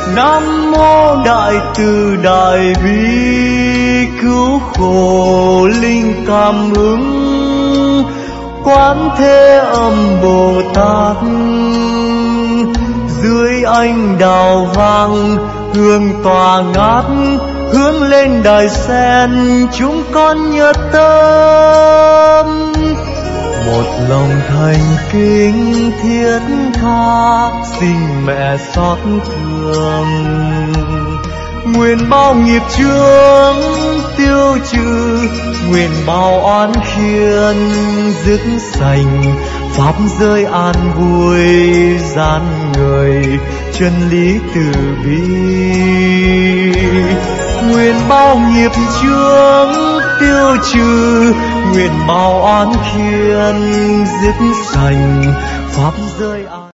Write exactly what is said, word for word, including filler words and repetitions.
Nam mô Đại Từ Đại Bi cứu khổ linh cảm ứng, Quán Thế Âm Bồ Tát. Dưới ánh đào vàng hương tỏa ngát, hướng lên đài sen chúng con nhớ tâm. Một lòng thành kính thiết tha, xin mẹ xót thương. Nguyện bao nghiệp chướng tiêu trừ, nguyện bao oán khiên dứt sành, pháp giới an vui gian người, chân lý từ bi. Nguyện bao nghiệp chướng tiêu trừ, nguyện bao oán khiên dứt sành, pháp giới an